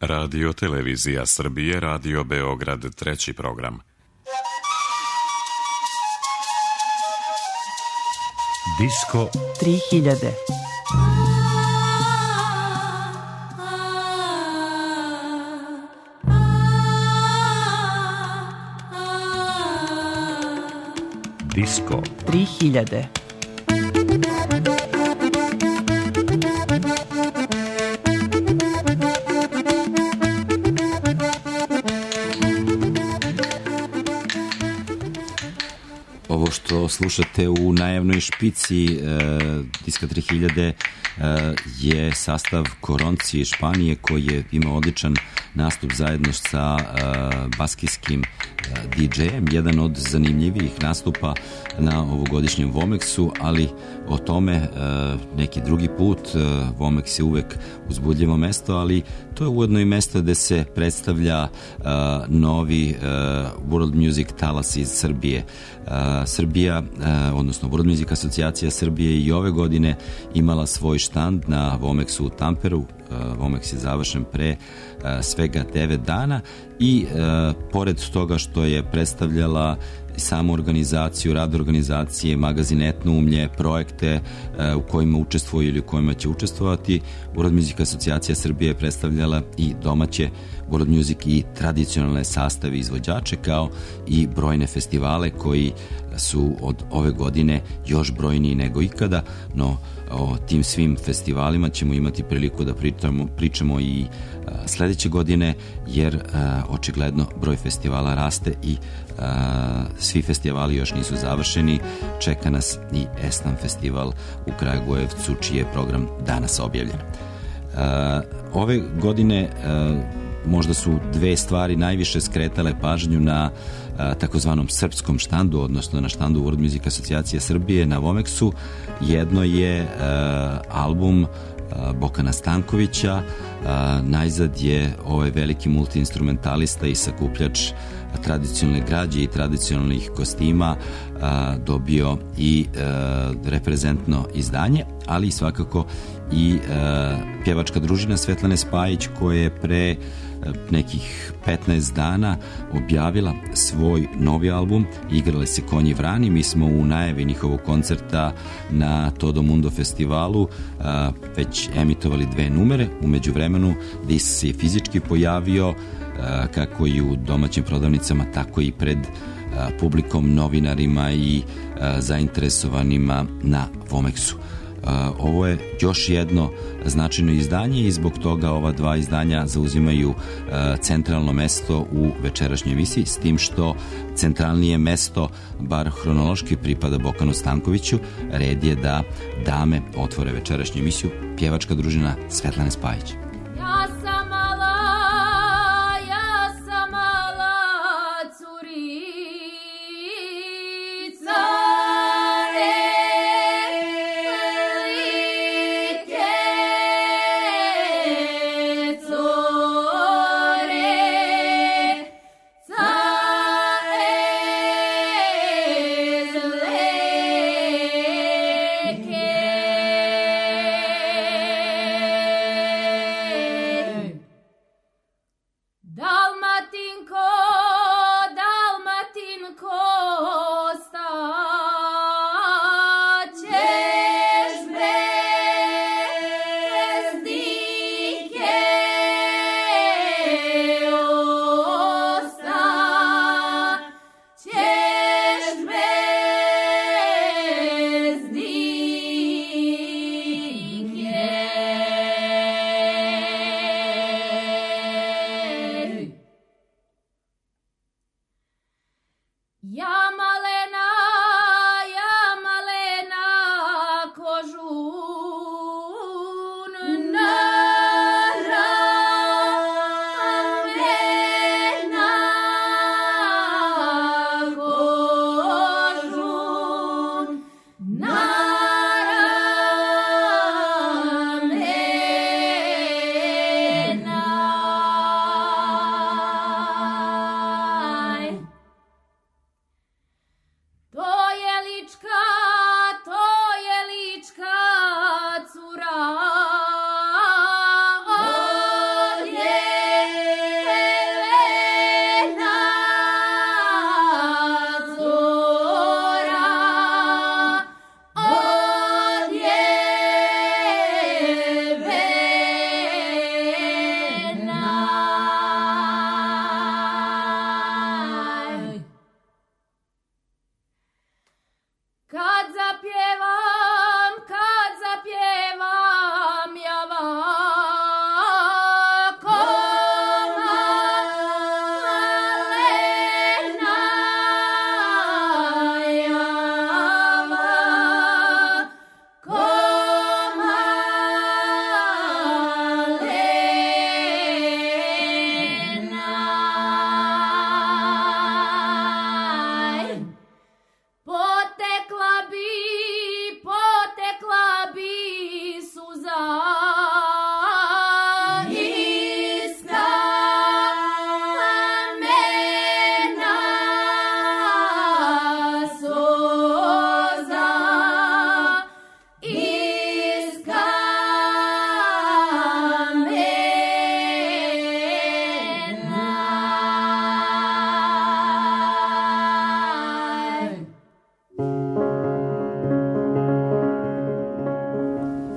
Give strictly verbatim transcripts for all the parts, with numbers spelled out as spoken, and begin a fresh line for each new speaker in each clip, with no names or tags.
Radio Televizija Srbije, Radio Beograd, treći program.
Disko
tri hiljade.
Disko
tri hiljade.
Ovo što slušate u najavnoj špici e, Diska tri hiljade e, je sastav Koronci iz Španije koji je imao odličan nastup zajedno sa e, baskijskim di džejem, jedan od zanimljivijih nastupa na ovogodišnjem Vomexu, ali o tome e, neki drugi put. e, Vomex je uvek uzbudljivo mesto, ali to je ujedno i mesto gde se predstavlja e, novi e, World Music talas iz Srbije. e, Srbija, e, odnosno World Music asocijacija Srbije i ove godine imala svoj štand na Vomexu u Tamperu. Vomex je završen pre svega devet dana i e, pored toga što je predstavljala samu organizaciju, rad organizacije, magazin Etnoumlje, projekte e, u kojima učestvuju ili u kojima će učestvovati, World Music asocijacija Srbije je predstavljala i domaće World Music i tradicionalne sastave izvođače, kao i brojne festivale koji su od ove godine još brojniji nego ikada, no o tim svim festivalima ćemo imati priliku da pričamo, pričamo i a, sledeće godine, jer a, očigledno broj festivala raste i a, svi festivali još nisu završeni. Čeka nas i Esnam festival u Kragujevcu, čiji je program danas objavljen. A, ove godine a, možda su dve stvari najviše skretale pažnju na a, takozvanom srpskom štandu, odnosno na štandu World Music asocijacije Srbije na Vomexu. Jedno je a, album a, Bokana Stankovića. A, najzad je ovaj veliki multiinstrumentalista i sakupljač tradicionalne građe i tradicionalnih kostima a, dobio i a, reprezentno izdanje, ali svakako i a, pjevačka družina Svetlane Spajić, koja je pre nekih petnaest dana objavila svoj novi album Igrale se konji vrani. Mi smo u najavi njihovog koncerta na Todo Mundo festivalu a, već emitovali dve numere. U međuvremenu disk se je fizički pojavio a, kako i u domaćim prodavnicama, tako i pred a, publikom, novinarima i a, zainteresovanima na Vomexu. Uh, ovo je još jedno značajno izdanje i zbog toga ova dva izdanja zauzimaju uh, centralno mesto u večerašnjoj emisiji, s tim što centralnije mesto, bar hronološki, pripada Bokanu Stankoviću. Red je da dame otvore večerašnju emisiju, pjevačka družina Svetlane Spajić.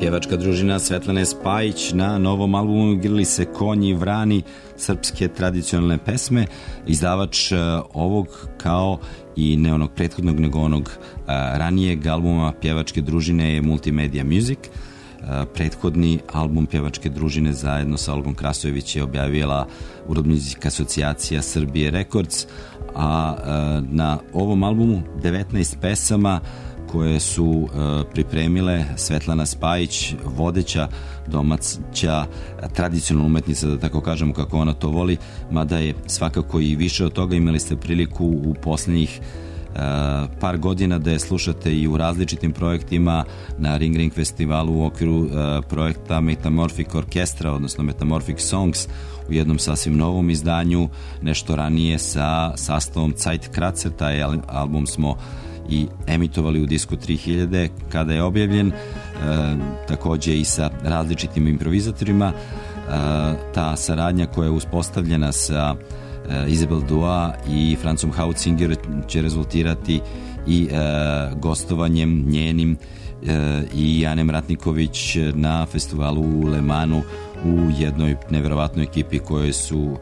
pjevačka družina Svetlane Spajić. Na novom albumu igrali se Konji, Vrani, srpske tradicionalne pesme. Izdavač ovog, kao i ne onog prethodnog, nego onog ranijeg albuma pjevačke družine je Multimedia Music. Prethodni album pjevačke družine zajedno sa Olgom Krasojević je objavila Urodno-muzika asocijacija Srbije Records, a na ovom albumu devetnaest pesama koje su pripremile Svetlana Spajić, vodeća domaća tradicionalna umetnica, da tako kažemo kako ona to voli, mada je svakako i više od toga. Imali ste priliku u posljednjih par godina da je slušate i u različitim projektima, na Ring Ring festivalu u okviru projekta Metamorphic Orchestra, odnosno Metamorphic Songs, u jednom sasvim novom izdanju, nešto ranije sa sastavom Zeitkratzer. Taj album smo i emitovali u Disku tri hiljade kada je objavljen, e, takođe i sa različitim improvizatorima. E, ta saradnja koja je uspostavljena sa e, Isabel Dua i Francom Hautzinger će rezultirati i e, gostovanjem njenim e, i Anem Ratniković na festivalu u Le Manu u jednoj neverovatnoj ekipi koje su uh,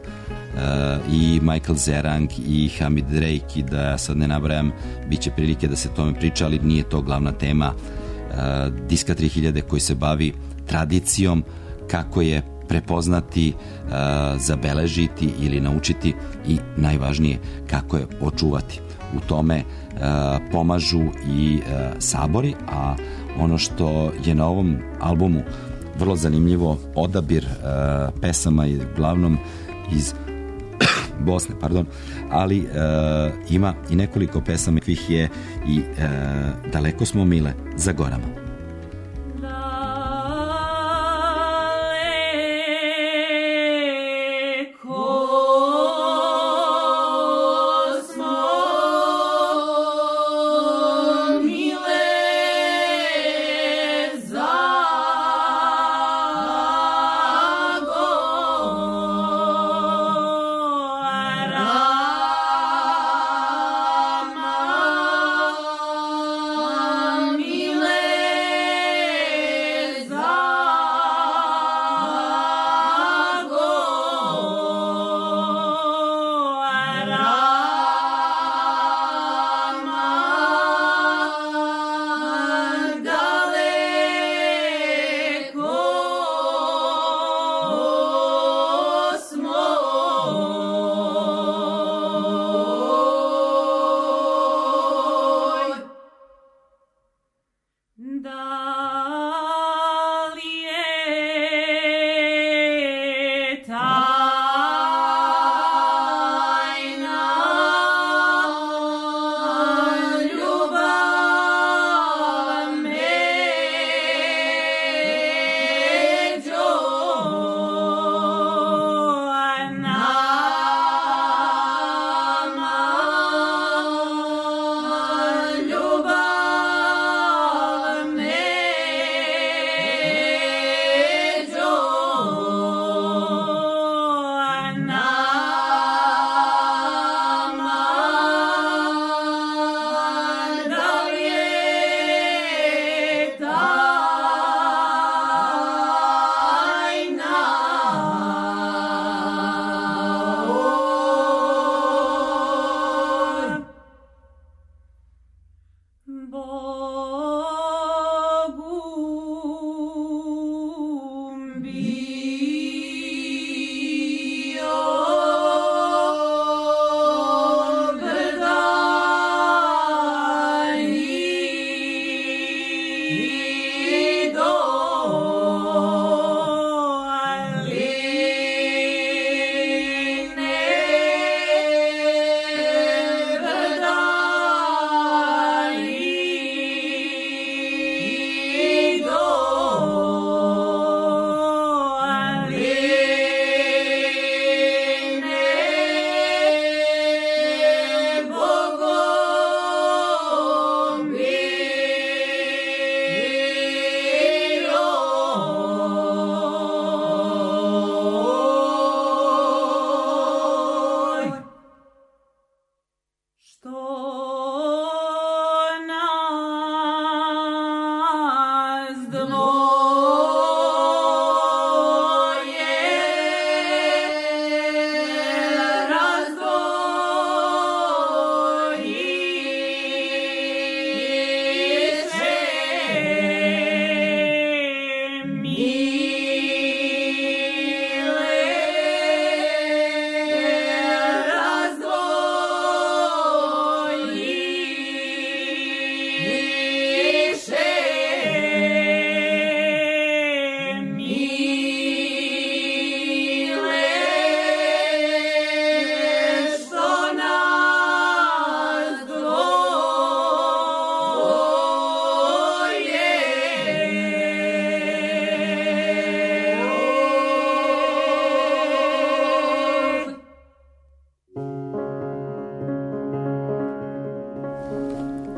i Michael Zerang i Hamid Drake, i da sad ne nabrajam, bit će prilike da se tome priča, ali nije to glavna tema uh, Diska tri hiljade koji se bavi tradicijom, kako je prepoznati, uh, zabeležiti ili naučiti i najvažnije kako je očuvati. U tome uh, pomažu i uh, sabori, a ono što je na ovom albumu vrlo zanimljivo, odabir uh, pesama je uglavnom iz Bosne, pardon, ali uh, ima i nekoliko pesama kojih je i uh, Daleko smo mile za gorama.
Mile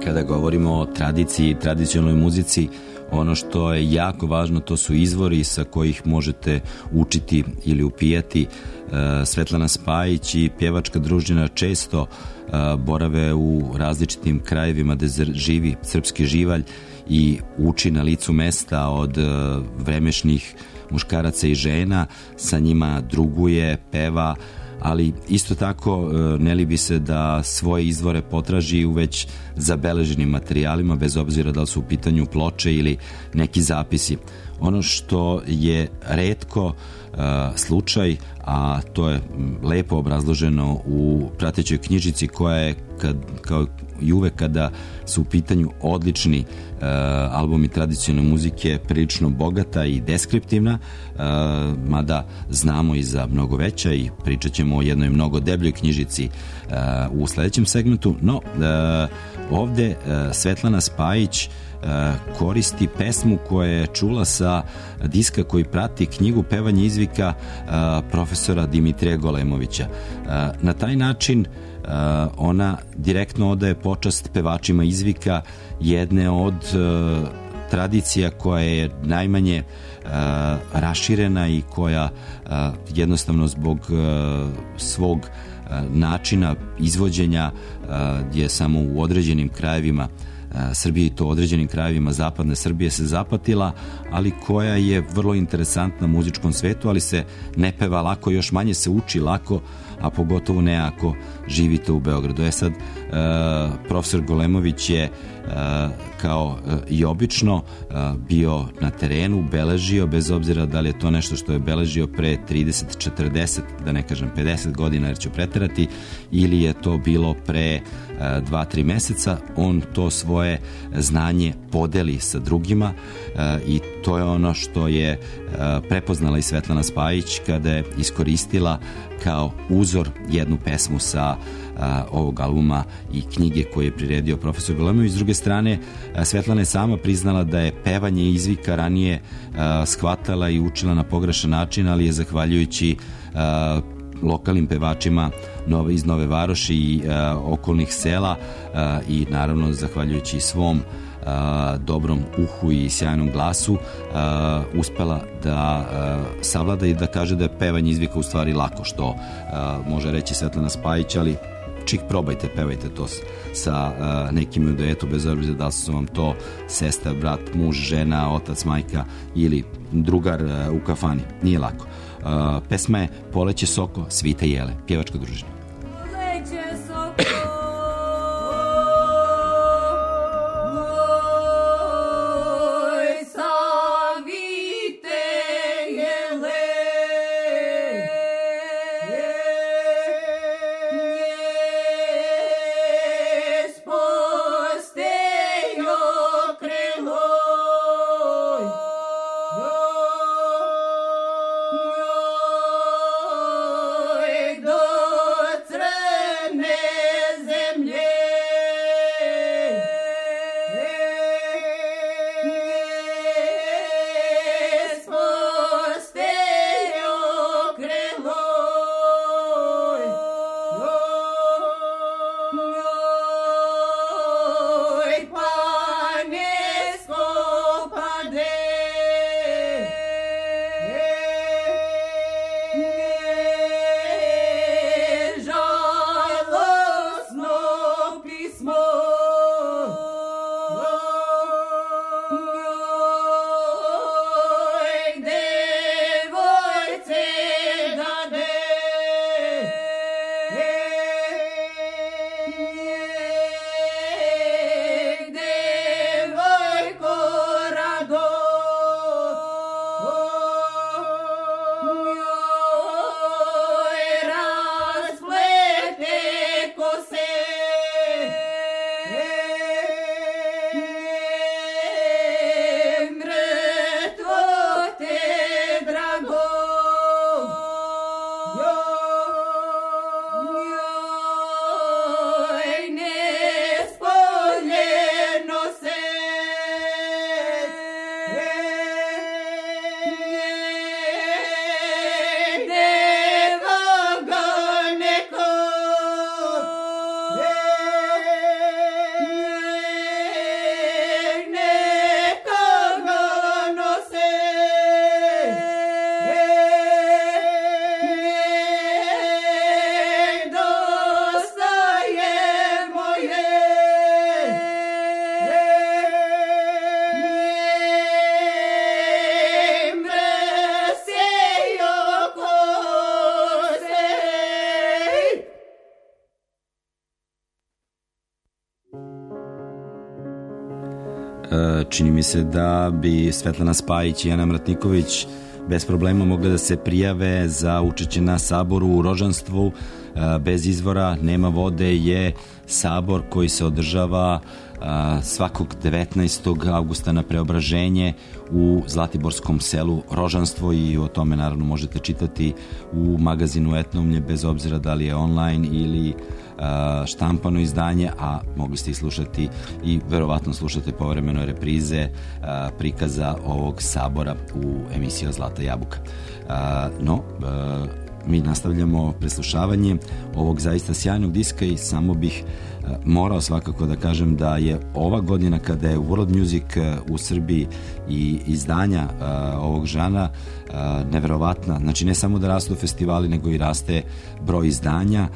kada govorimo o tradiciji i tradicionalnoj muzici, ono što je jako važno to su izvori sa kojih možete učiti ili upijati. Svetlana Spajić i pjevačka družina često borave u različitim krajevima gde živi srpski živalj i uči na licu mesta od vremešnih muškaraca i žena, sa njima druguje, peva, ali isto tako ne libi se da svoje izvore potraži u već zabeleženim materijalima, bez obzira da li su u pitanju ploče ili neki zapisi. Ono što je retko uh, slučaj, a to je lepo obrazloženo u pratećoj knjižici koja je, kad, kao i uvek kada su u pitanju odlični uh, albumi tradicionalne muzike, prilično bogata i deskriptivna, uh, mada znamo i za mnogo veća i pričat ćemo o jednoj mnogo debljoj knjižici uh, u sledećem segmentu, no uh, ovde uh, Svetlana Spajić koristi pesmu koja je čula sa diska koji prati knjigu Pevanje izvika profesora Dimitrija Golemovića. Na taj način ona direktno odaje počast pevačima izvika, jedne od tradicija koja je najmanje raširena i koja jednostavno zbog svog načina izvođenja je samo u određenim krajevima Srbije i to određenim krajevima zapadne Srbije se zapatila, ali koja je vrlo interesantna u muzičkom svetu, ali se ne peva lako, još manje se uči lako, a pogotovo ne ako živite u Beogradu. E sad, uh, profesor Golemović je uh, kao uh, i obično uh, bio na terenu, beležio, bez obzira da li je to nešto što je beležio pre trideset, četrdeset, da ne kažem pedeset godina jer ću preterati, ili je to bilo pre dva, tri meseca, on to svoje znanje podeli sa drugima i to je ono što je prepoznala i Svetlana Spajić kada je iskoristila kao uzor jednu pesmu sa ovog albuma i knjige koje je priredio profesor Golemović. S druge strane, Svetlana je sama priznala da je pevanje izvika ranije shvatala i učila na pogrešan način, ali je zahvaljujući lokalnim pevačima nove, iz Nove Varoši i uh, okolnih sela uh, i naravno zahvaljujući svom uh, dobrom uhu i sjajnom glasu uh, uspela da uh, savlada i da kaže da je pevanje izvika u stvari lako, što uh, može reći Svetlana Spajić, ali čik probajte, pevajte to sa uh, nekim u duetu, bez obzira da su vam to sestra, brat, muž, žena, otac, majka ili drugar uh, u kafani. Nije lako. Uh, pesma je Poleće soko, svite jele, pjevačka družina.
Poleće soko, oj, savite jele, nje spostejo krilo.
čini mi se da bi Svetlana Spajić i Ana Mratniković bez problema mogle da se prijave za učešće na saboru u Rožanstvu. Bez izvora, nema vode je sabor koji se održava svakog devetnaestog avgusta na Preobraženje u Zlatiborskom selu Rožanstvo, i o tome naravno možete čitati u magazinu Etnomlje, bez obzira da li je online ili štampano izdanje, a mogli ste i slušati i verovatno slušate povremeno reprize prikaza ovog sabora u emisiji Zlata jabuka. No, mi nastavljamo preslušavanje ovog zaista sjajnog diska i samo bih morao svakako da kažem da je ova godina, kada je World Music u Srbiji i izdanja ovog žana neverovatna. Znači, ne samo da rastu festivali, nego i raste broj izdanja.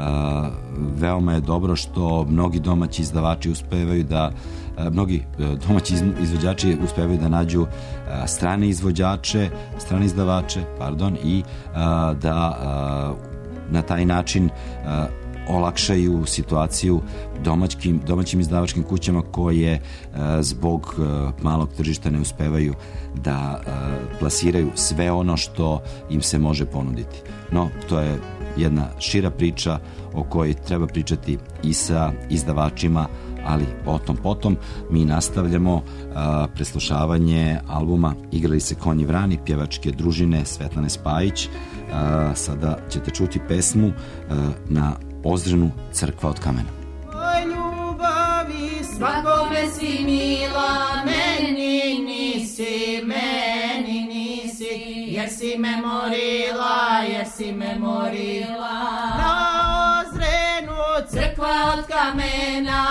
Veoma je dobro što mnogi domaći izdavači uspevaju da mnogi domaći izvođači uspevaju da nađu strane izvođače, strane izdavače, pardon, i da na taj način olakšaju situaciju domaćim, domaćim izdavačkim kućama koje zbog malog tržišta ne uspevaju da plasiraju sve ono što im se može ponuditi. No, to je jedna šira priča o kojoj treba pričati i sa izdavačima, ali o tom potom. Mi nastavljamo a, preslušavanje albuma Igrali se konji vrani, pjevačke družine Svetlane Spajić. A, sada ćete čuti pesmu a, na Ozrenu Crkva od kamena.
O ljubavi svakome si mila, meni nisi, meni nisi, jer si me morila, jer si me morila. Na Ozrenu crkva od kamena,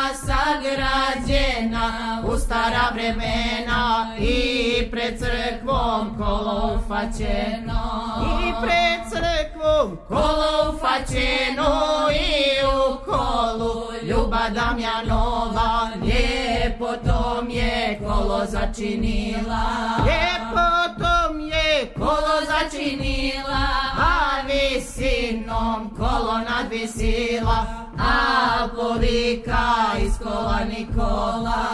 sagrađena u stara vremena, i pred crkvom kolo ufaćeno, i pred crkvom kolo ufaćeno, i u kolu Ljuba Damjanova, ljepotom je kolo začinila, ljepotom je kolo začinila, a visinom kolo nadvisila, alpovika iz kola Nikola,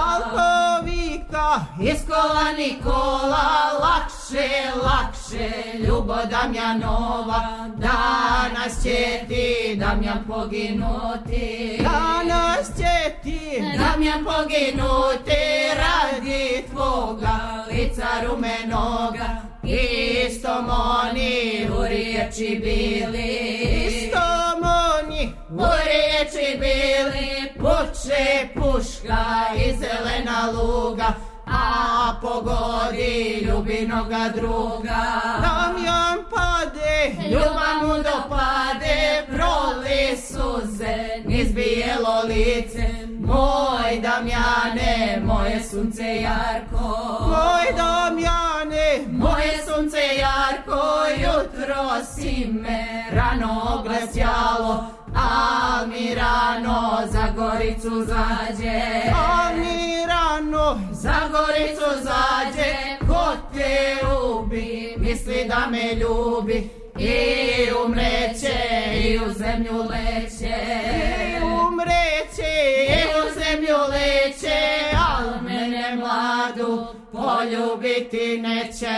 alpovika iz kola Nikola, lakše, lakše Ljubo Damjanova, danas će ti Damjan poginuti, danas će ti Damjan poginuti, radi tvoga lica rumenoga, istom oni u riječi bili, istom oni u riječi bili, puče puška i zelena luga, a pogodi ljubinoga druga. Damjan pade, ljubav mu dopade, proli suze niz bijelo lice, moj Damjane, moje sunce jarko, moj Damjane, moje sunce jarko, jutro si me rano oglasjalo, a mi rano za Goricu zađe, a mi rano za Goricu zađe, ko te ubi, misli da me ljubi, i umreće, i u zemlju leće, i umreće, i u zemlju leće, al mene mladu poljubiti neće.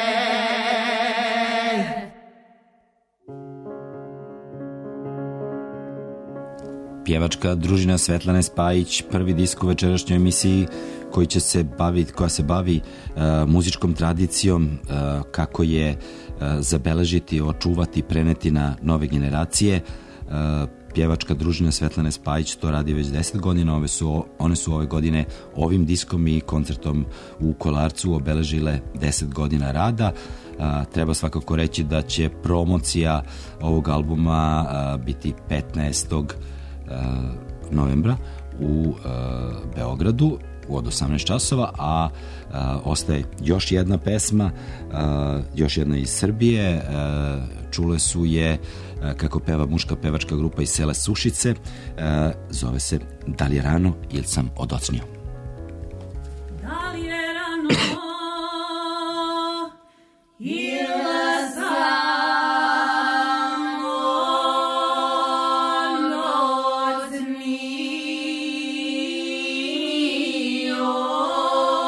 Pjevačka družina Svetlane Spajić, prvi disk u večerašnjoj emisiji koji će se baviti, koja se bavi uh, muzičkom tradicijom, uh, kako je uh, zabeležiti, očuvati, preneti na nove generacije. Uh, pjevačka družina Svetlane Spajić to radi već deset godina. Ove su, one su ove godine ovim diskom i koncertom u Kolarcu obeležile deset godina rada. A, treba svakako reći da će promocija ovog albuma a, biti petnaestog novembra u a, Beogradu od osamnaest časova, a, a ostaje još jedna pesma, a, još jedna iz Srbije. A, čule su je a, kako peva muška pevačka grupa iz sela Sušice, a, zove se Da li je rano ili sam odocnio.
Da li je rano ili sam odocnio,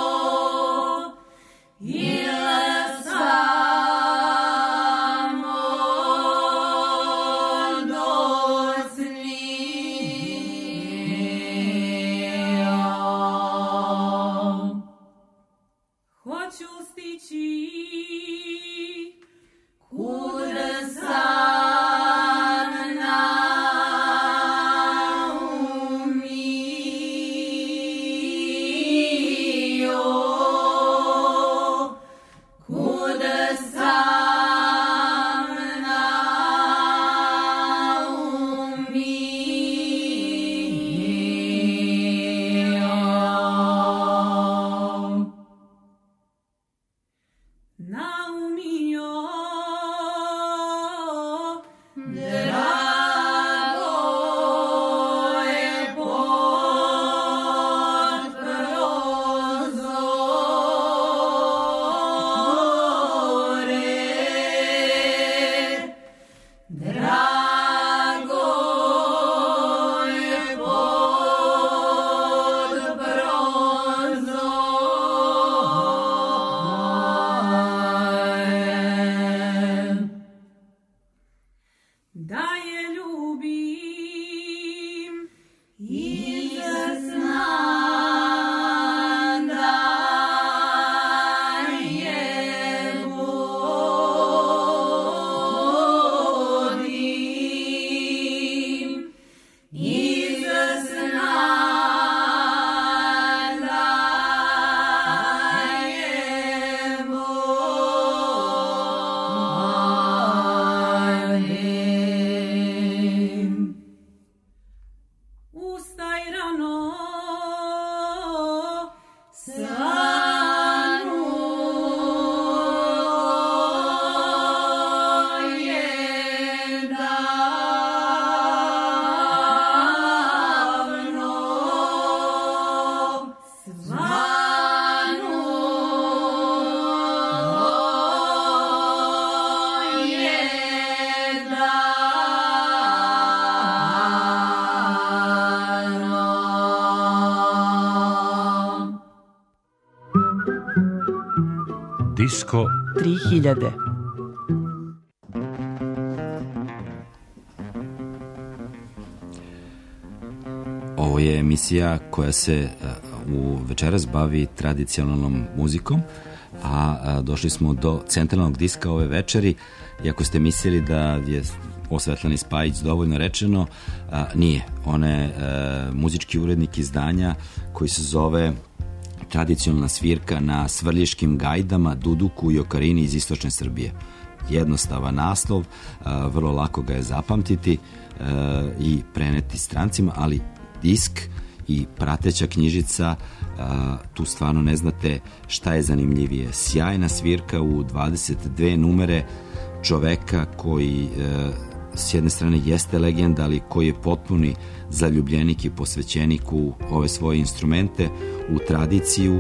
Disko
tri hiljade.
Ovo je emisija koja se u večeras bavi tradicionalnom muzikom, a došli smo do centralnog diska ove večeri. Iako ste mislili da je o Svetlani Spajić dovoljno rečeno, a, nije. Ona je a, muzički urednik izdanja koji se zove Tradicionalna svirka na svrljiškim gajdama, duduku i okarini iz istočne Srbije. Jednostavan naslov, a, vrlo lako ga je zapamtiti a, i preneti strancima, ali disk i prateća knjižica, a, tu stvarno ne znate šta je zanimljivije. Sjajna svirka u dvadeset dve numere čoveka koji e, s jedne strane jeste legenda, ali koji je potpuni zaljubljenik i posvećenik u ove svoje instrumente, u tradiciju, e,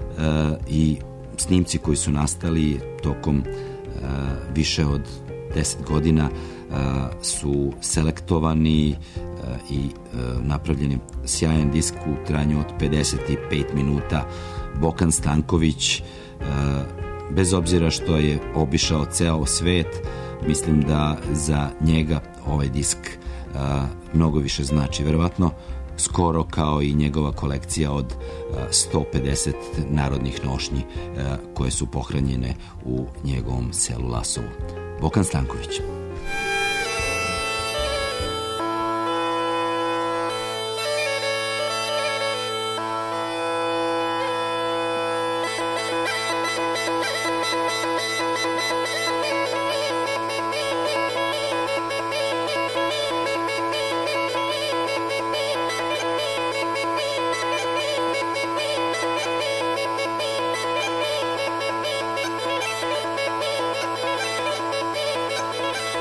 i snimci koji su nastali tokom e, više od deset godina e, su selektovani e, i e, napravljeni sjajan disk u trajanju od pedeset pet minuta. Bokan Stanković, e, bez obzira što je obišao ceo svet, mislim da za njega ovaj disk a, mnogo više znači. Verovatno skoro kao i njegova kolekcija od a, sto pedeset narodnih nošnji a, koje su pohranjene u njegovom selu Lasovu. Bokan Stanković.
Thank you.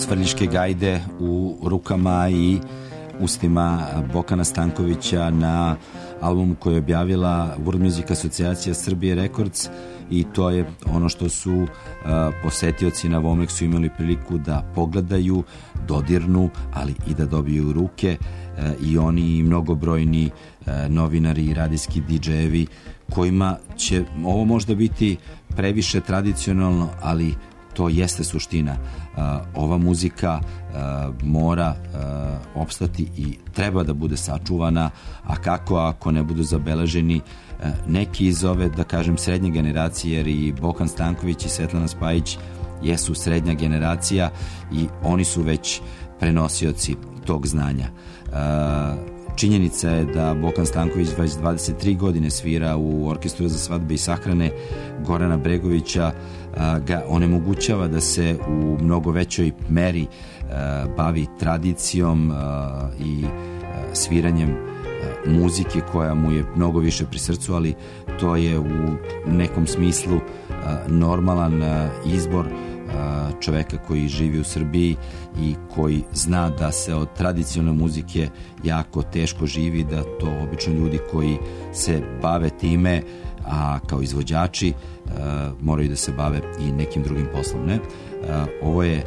Svrljiške gajde u rukama i ustima Bokana Stankovića na albumu koji je objavila World Music Asocijacija Srbije Records, i to je ono što su uh, posetioci na Vomexu imali priliku da pogledaju, dodirnu, ali i da dobiju u ruke, uh, i oni i mnogobrojni uh, novinari i radijski didžejevi kojima će ovo možda biti previše tradicionalno, ali to jeste suština. Uh, ova muzika uh, mora uh, opstati i treba da bude sačuvana, a kako ako ne budu zabeleženi uh, neki iz ove, da kažem, srednje generacije, jer i Bokan Stanković i Svetlana Spajić jesu srednja generacija i oni su već prenosioci tog znanja. Uh, Činjenica je da Bokan Stanković već dvadeset tri godine svira u Orkestru za svadbe i sahrane Gorana Bregovića, ga onemogućava da se u mnogo većoj meri bavi tradicijom i sviranjem muzike koja mu je mnogo više pri srcu, ali to je u nekom smislu normalan izbor čoveka koji živi u Srbiji i koji zna da se od tradicionalne muzike jako teško živi, da to obično ljudi koji se bave time, a kao izvođači moraju da se bave i nekim drugim poslom. Ne? Ovo je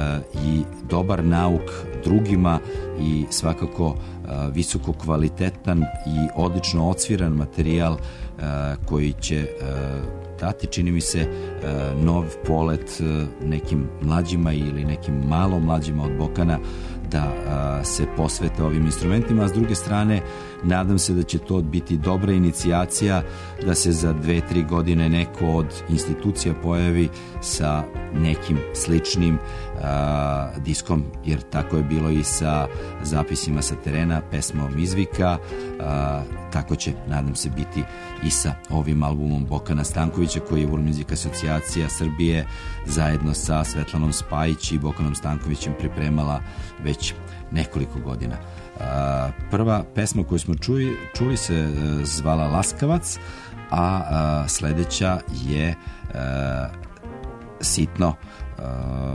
i dobar nauk drugima i svakako visoko kvalitetan i odlično odsviran materijal koji će dati, čini mi se, nov polet nekim mlađima ili nekim malo mlađima od Bokana da se posvete ovim instrumentima, a s druge strane nadam se da će to biti dobra inicijacija da se za dve, tri godine neko od institucija pojavi sa nekim sličnim a, diskom, jer tako je bilo i sa zapisima sa terena, pesmom Izvika, a, tako će, nadam se, biti i sa ovim albumom Bokana Stankovića koji je World Music Asocijacija Srbije zajedno sa Svetlanom Spajić i Bokanom Stankovićem pripremala već nekoliko godina. Prva pesma koju smo čuli, čuli se zvala Laskavac, a, a sledeća je a, Sitno, a,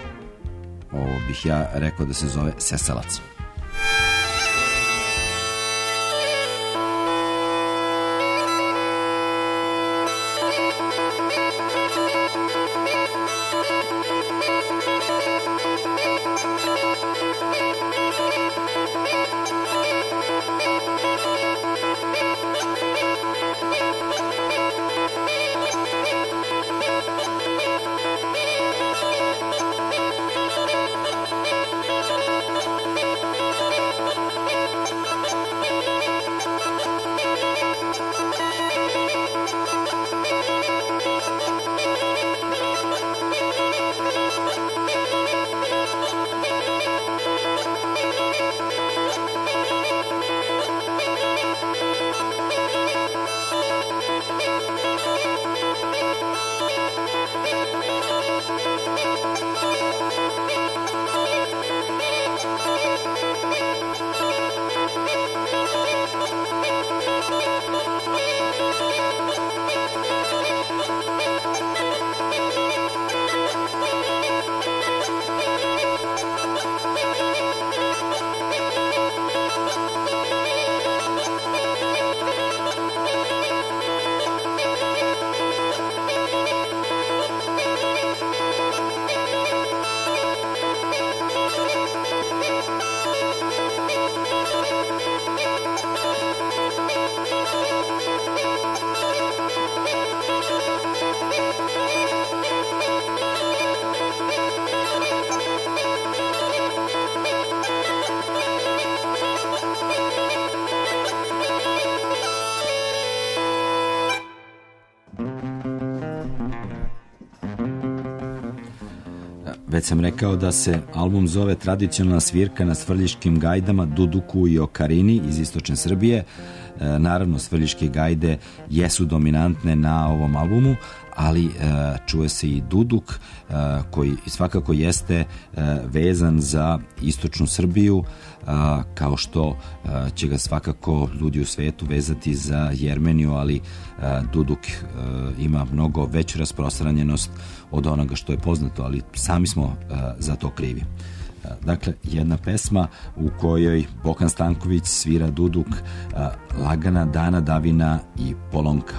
ovo bih ja rekao da se zove Sesalac. Već sam rekao da se album zove Tradicionalna svirka na svrljiškim gajdama, duduku i okarini iz istočne Srbije. naravno Svrljiške gajde jesu dominantne na ovom albumu, ali čuje se i duduk koji svakako jeste vezan za istočnu Srbiju, kao što će ga svakako ljudi u svetu vezati za Jermeniju, ali duduk ima mnogo veću rasprostranjenost od onoga što je poznato, ali sami smo za to krivi. Dakle, jedna pesma u kojoj Bokan Stanković svira duduk, Lagana dana davina i Polonka.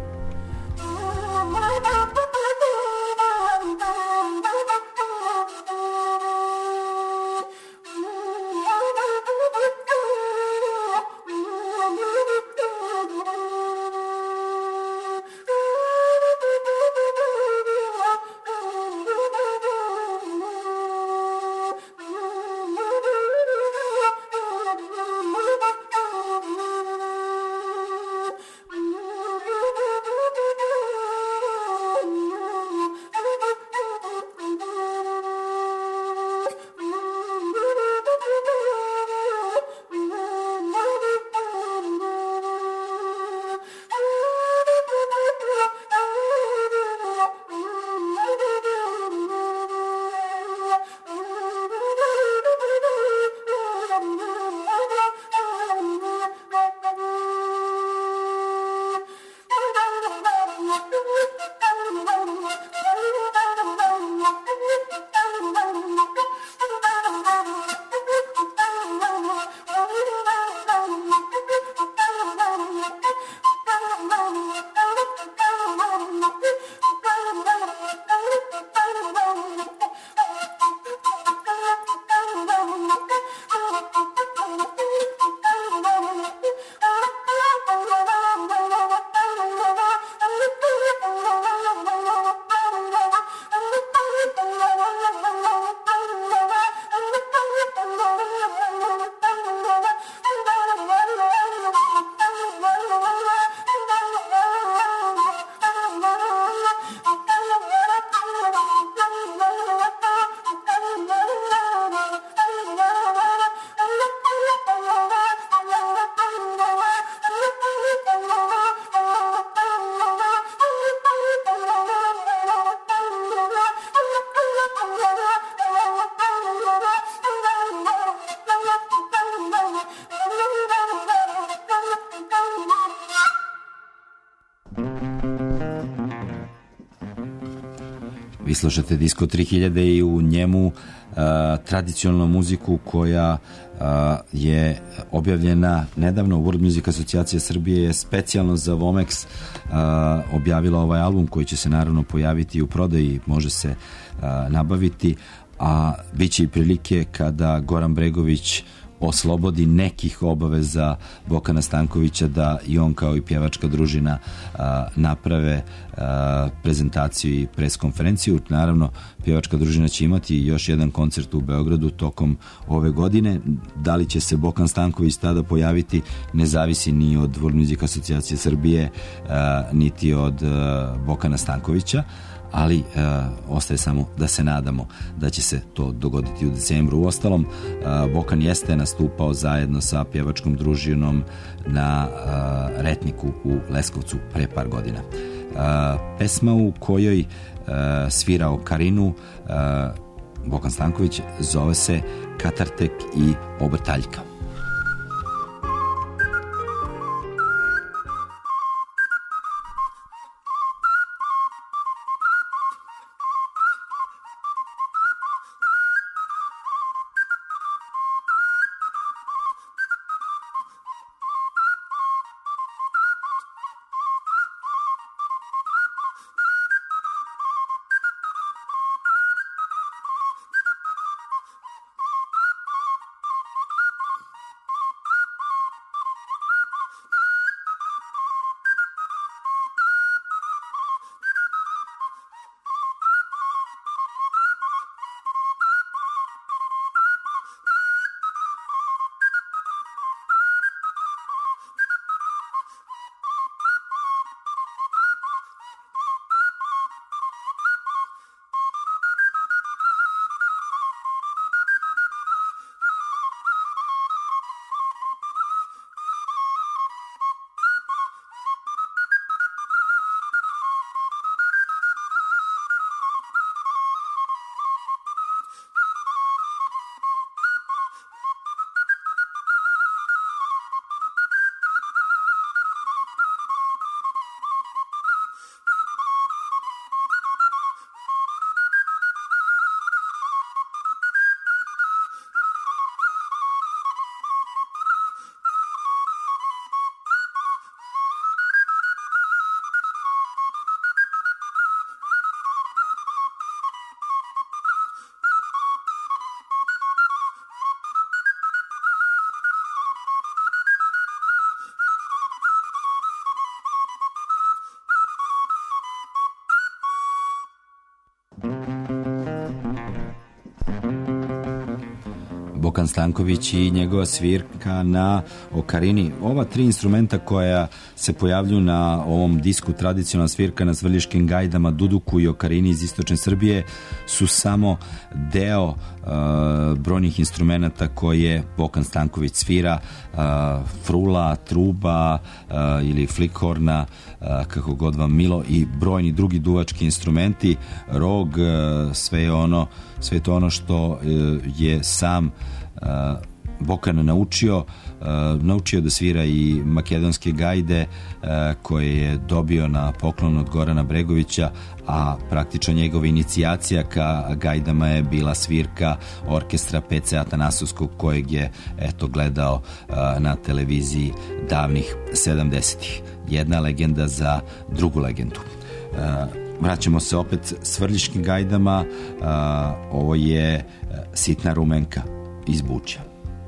Vi slušate Disko tri hiljade i u njemu uh, tradicionalnu muziku koja uh, je objavljena nedavno. World Music Asocijacija Srbije je specijalno za Vomex uh, objavila ovaj album koji će se naravno pojaviti u prodaji, može se uh, nabaviti, a bit će i prilike kada Goran Bregović oslobodi nekih obaveza Bokana Stankovića da i on kao i pjevačka družina a, naprave a, prezentaciju i preskonferenciju. Naravno, pjevačka družina će imati još jedan koncert u Beogradu tokom ove godine. Da li će se Bokan Stanković tada pojaviti ne zavisi ni od World Music Asocijacije Srbije a, niti od a, Bokana Stankovića, ali e, ostaje samo da se nadamo da će se to dogoditi u decembru. Uostalom, e, Bokan jeste nastupao zajedno sa pjevačkom družinom na e, Retniku u Leskovcu pre par godina. E, pesma u kojoj e, svirao Karinu e, Bokan Stanković zove se Katartek i Obrtaljka. Bokan Stanković i njegova svirka na okarini. Ova tri instrumenta koja se pojavljuju na ovom disku tradicionalna svirka na Svrljiškim gajdama, duduku i okarini iz istočne Srbije su samo deo uh, brojnih instrumenta koje Bokan Stanković svira, uh, frula, truba uh, ili flikhorna, uh, kako god vam milo, i brojni drugi duvački instrumenti, rog, uh, sve je ono, sve to ono što uh, je sam Uh, Bokan naučio, uh, naučio da svira i makedonske gajde uh, koje je dobio na poklon od Gorana Bregovića, a praktično njegova inicijacija ka gajdama je bila svirka orkestra P C Atanasovskog, kojeg je eto gledao uh, na televiziji davnih sedamdesetih. Jedna legenda za drugu legendu. Uh, vraćamo se opet Svrljiškim gajdama. Uh, ovo je uh, Sitna rumenka iz Bučja.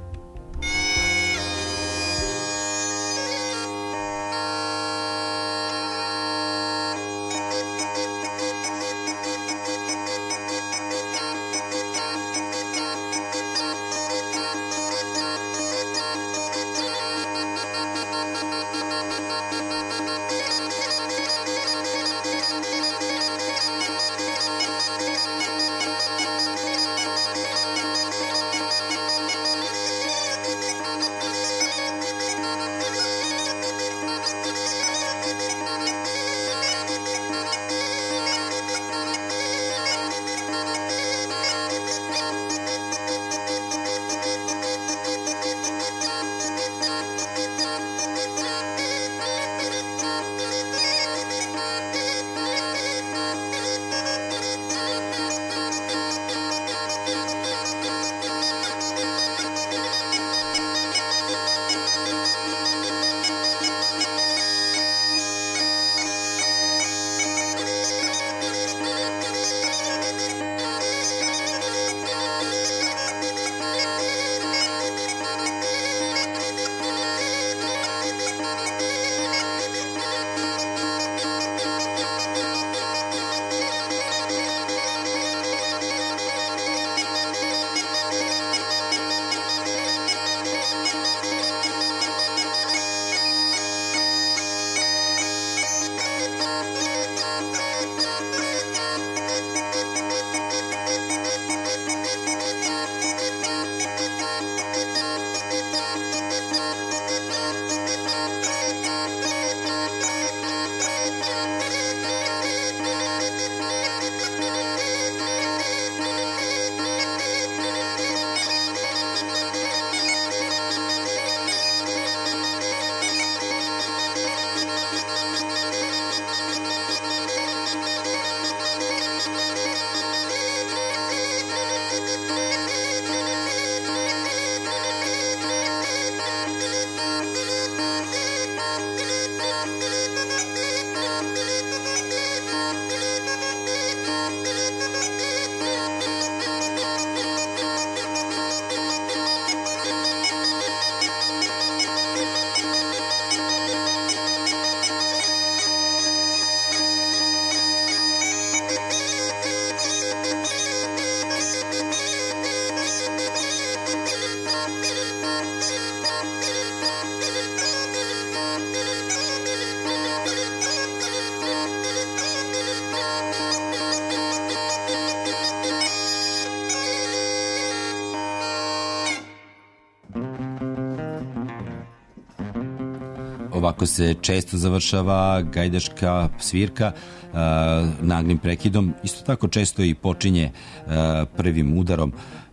Ovako se često završava gajdaška svirka uh, naglim prekidom. Isto tako često i počinje uh, prvim udarom. Uh,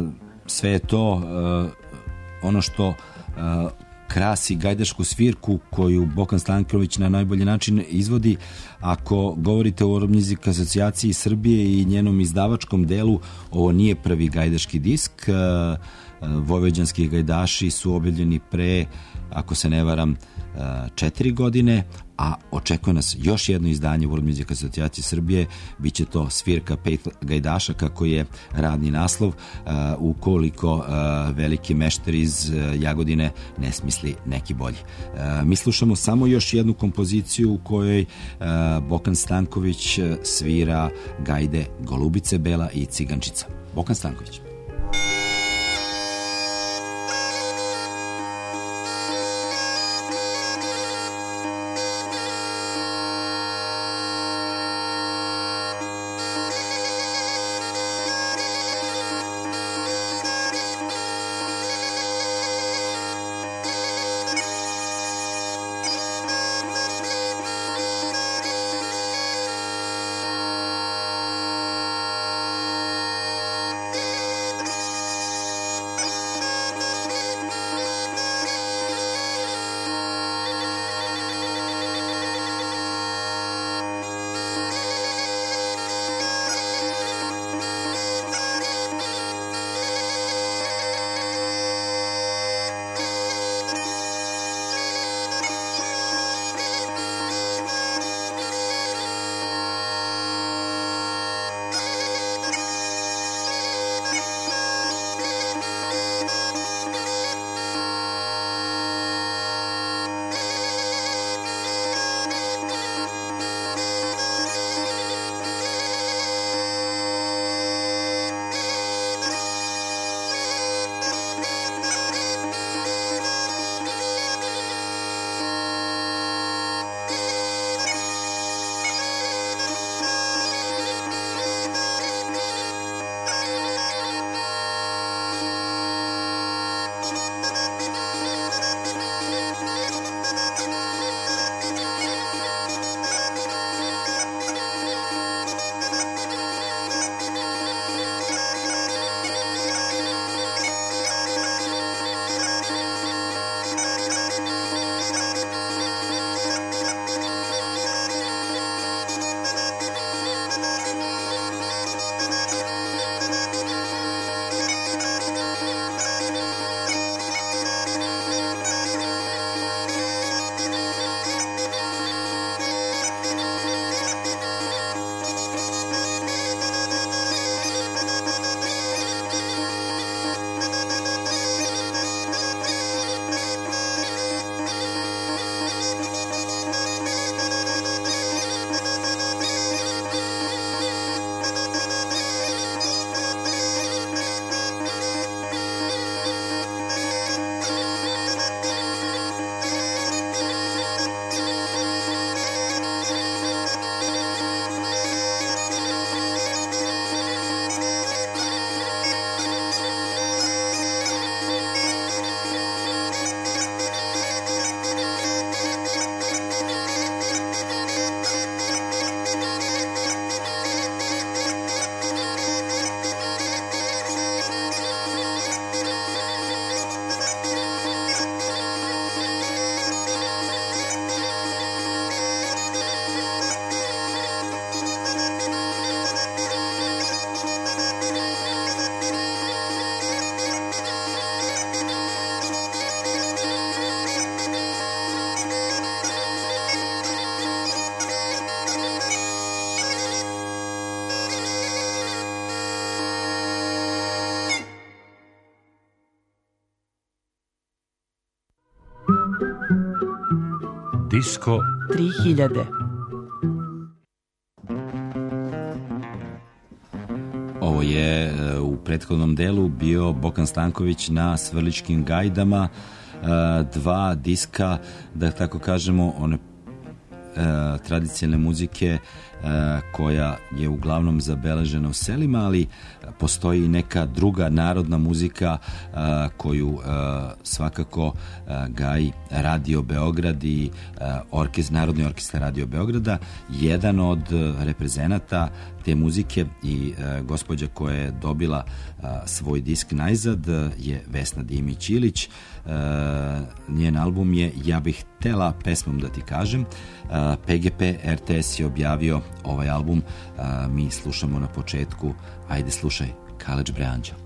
sve je to uh, ono što uh, krasi gajdašku svirku koju Bokan Stanković na najbolji način izvodi. Ako govorite o Muzičkoj asocijaciji Srbije i njenom izdavačkom delu, ovo nije prvi gajdaški disk. Uh, Vojvođanski gajdaši su objavljeni pre, ako se ne varam, četiri godine, a očekuje nas još jedno izdanje World Music Asocijacije Srbije. Biće to svirka pet gajdaša, kako je radni naslov, ukoliko veliki mešter iz Jagodine ne smisli neki bolji. Mi slušamo samo još jednu kompoziciju u kojoj Bokan Stanković svira gajde Golubice Bela i Cigančica. Bokan Stanković.
Disko
tri hiljade.
Ovo je u prethodnom delu bio Bokan Stanković na Svrličkim gajdama, dva diska, da tako kažemo, one tradicionalne muzike koja je uglavnom zabeležena u selima, ali postoji i neka druga narodna muzika koju svakako gaji Radio Beograd i orkest, Narodni orkestar Radio Beograda. Jedan od reprezenata te muzike i gospođa koja je dobila svoj disk najzad je Vesna Dimić-Ilić. Njen album je Ja bih htela pesmom da ti kažem. P G P R T S je objavio ovaj album. Mi slušamo na početku, ajde slušaj, Kaleč Breanđa.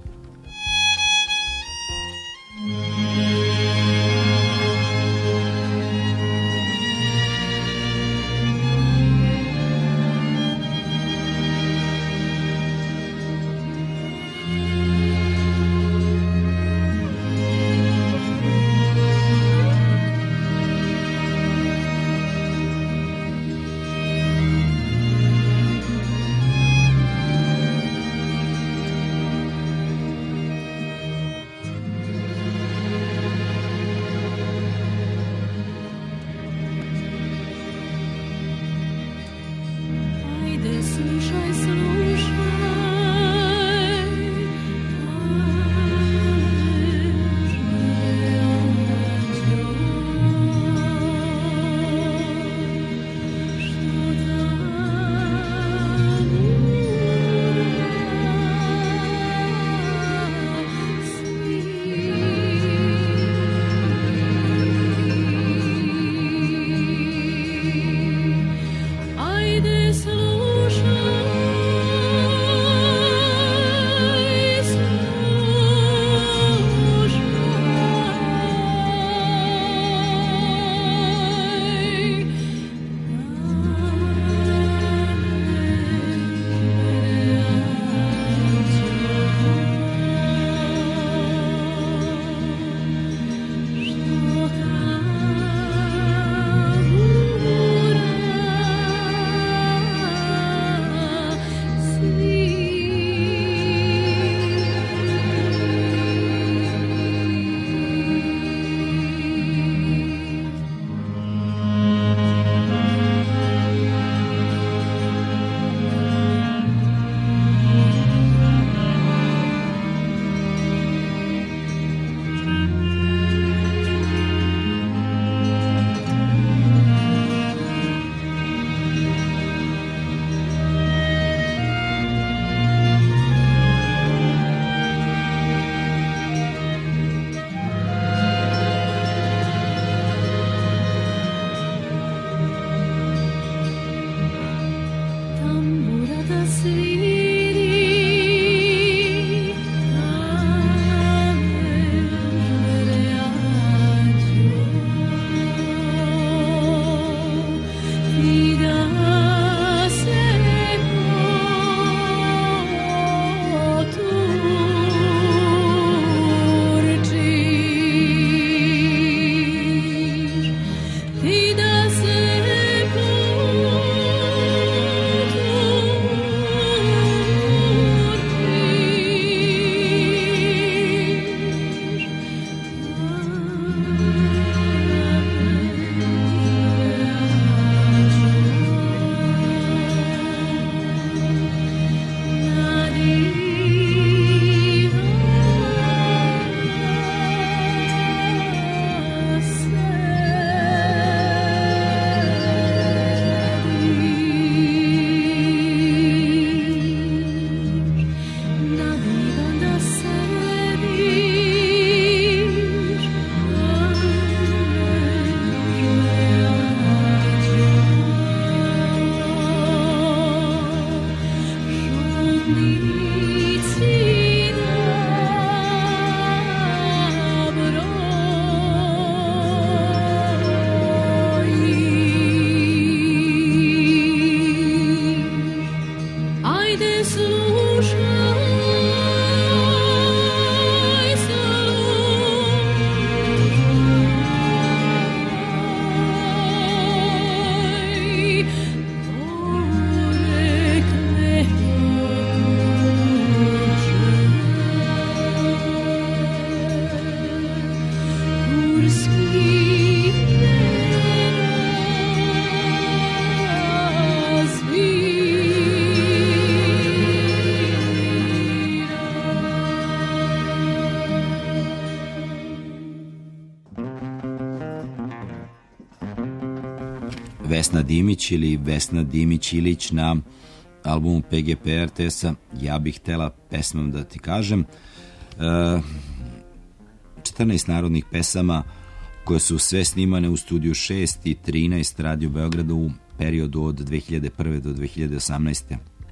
Vesna Dimić ili Vesna Dimić-Ilić na albumu P G P R T S-a Ja bih htela pesmom da ti kažem. E, četrnaest narodnih pesama koje su sve snimane u studiju šest i trinaest Radio Beograda u periodu od dve hiljade prve do dve hiljade osamnaeste.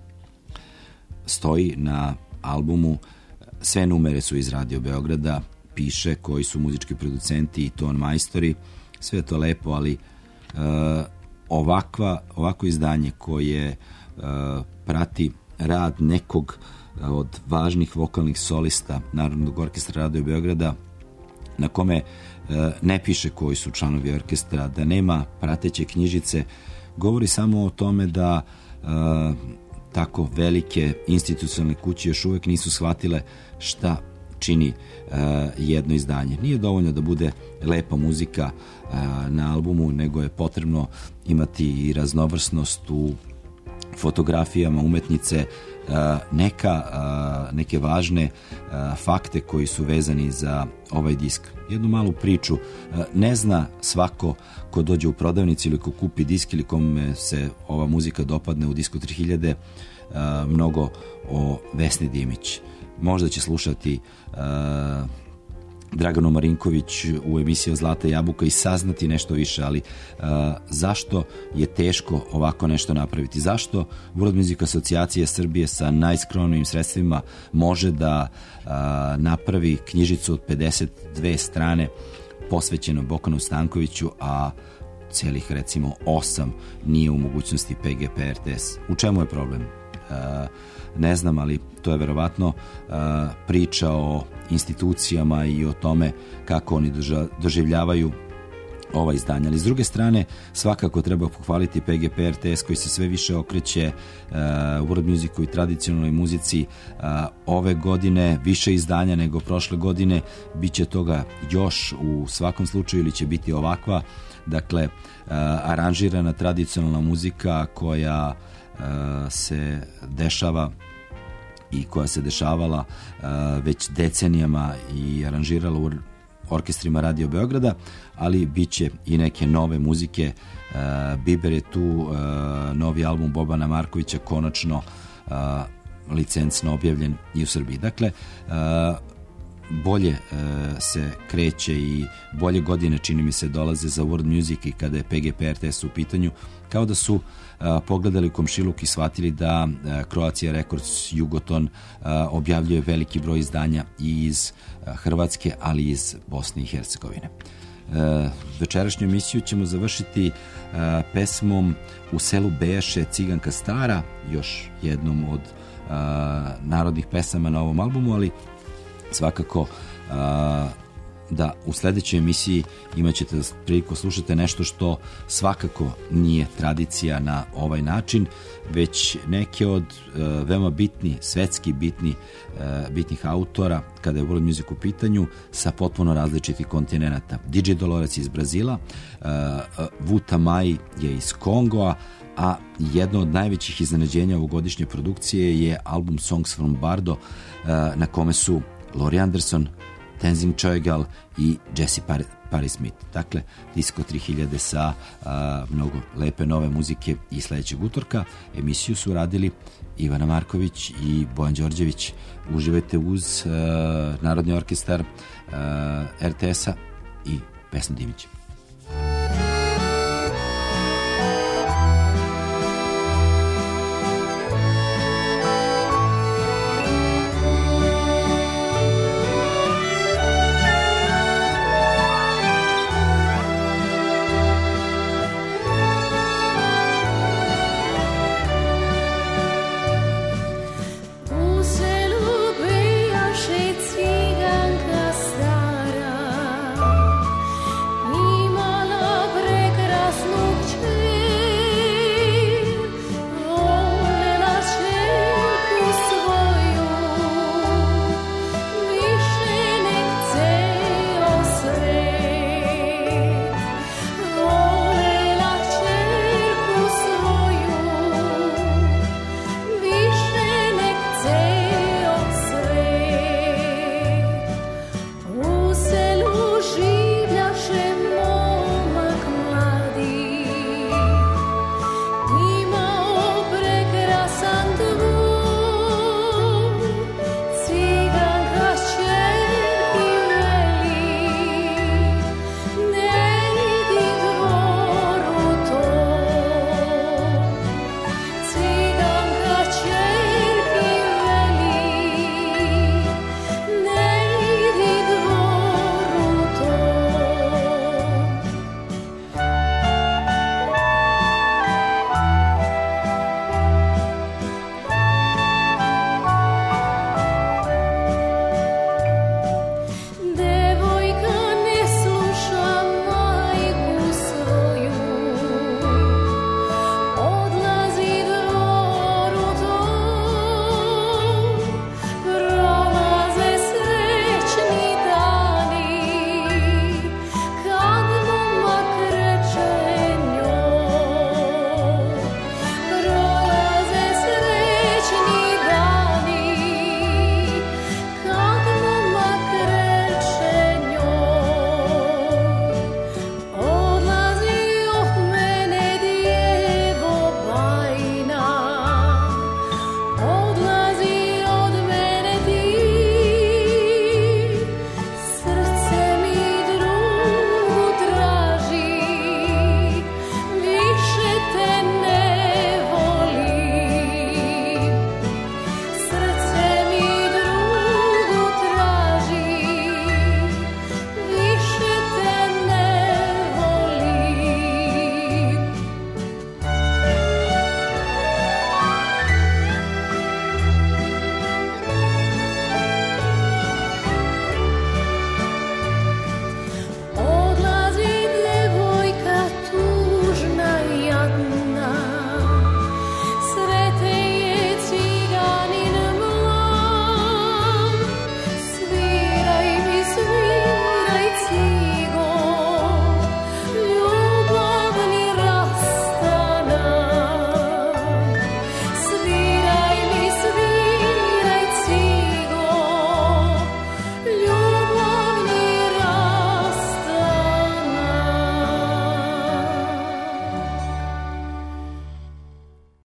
Stoji na albumu, sve numere su iz Radio Beograda, piše koji su muzički producenti i ton majstori, sve to lepo, ali e, ovakva, ovako izdanje koje e, prati rad nekog od važnih vokalnih solista Narodnog orkestra Radio Beograda, na kome e, ne piše koji su članovi orkestra, da nema prateće knjižice, govori samo o tome da e, tako velike institucionalne kuće još uvek nisu shvatile šta čini uh, jedno izdanje. Nije dovoljno da bude lepa muzika uh, na albumu, nego je potrebno imati i raznovrsnost u fotografijama umetnice, uh, neka, uh, neke važne uh, fakte koji su vezani za ovaj disk. Jednu malu priču, uh, ne zna svako ko dođe u prodavnici ili ko kupi disk ili kome se ova muzika dopadne u disku tri hiljade, uh, mnogo o Vesni Dimić. Možda će slušati uh, Draganu Marinković u emisiji Zlata jabuka i saznati nešto više, ali uh, zašto je teško ovako nešto napraviti? Zašto World Music Asocijacija Srbije sa najskromnijim sredstvima može da uh, napravi knjižicu od pedeset dve strane posvećeno Bokanu Stankoviću, a celih recimo osam nije u mogućnosti P G P R T S? U čemu je problem? Uh, ne znam, ali to je verovatno uh, priča o institucijama i o tome kako oni doživljavaju ova izdanja. Ali s druge strane, svakako treba pohvaliti P G P R T S koji se sve više okreće uh, world musicu i tradicionalnoj muzici. Uh, ove godine više izdanja nego prošle godine, bit će toga još u svakom slučaju ili će biti ovakva, dakle uh, aranžirana tradicionalna muzika koja uh, se dešava i koja se dešavala uh, već decenijama i aranžirala u orkestrima Radio Beograda, ali bit će i neke nove muzike. Uh, Biber je tu, uh, novi album Bobana Markovića, konačno uh, licencno objavljen i u Srbiji. Dakle, uh, bolje uh, se kreće i bolje godine, čini mi se, dolaze za world music i kada je P G P R T S u pitanju, kao da su uh, pogledali komšiluk i shvatili da uh, Croatia Records Jugoton uh, objavljuje veliki broj izdanja i iz uh, Hrvatske, ali i iz Bosne i Hercegovine. Uh, večerašnju emisiju ćemo završiti uh, pesmom U selu beše Ciganka stara, još jednom od uh, narodnih pesama na ovom albumu, ali svakako uh, da u sledećoj emisiji imat ćete priliku slušati nešto što svakako nije tradicija na ovaj način, već neke od uh, veoma bitni, svetski bitni, uh, bitnih autora kada je world music u pitanju sa potpuno različitih kontinenata. D J Dolores iz Brazila, uh, Wu Tamai je iz Kongoa, a jedno od najvećih iznenađenja ovogodišnje produkcije je album Songs from Bardo, uh, na kome su Laurie Anderson, Tenzin Choigal i Jesse Paris Smith. Dakle, Disco tri hiljade sa a, mnogo lepe nove muzike i sledećeg utorka. Emisiju su radili Ivana Marković i Bojan Đorđević. Uživajte uz a, Narodni orkestar a, R T S-a i Vesnu Dimić.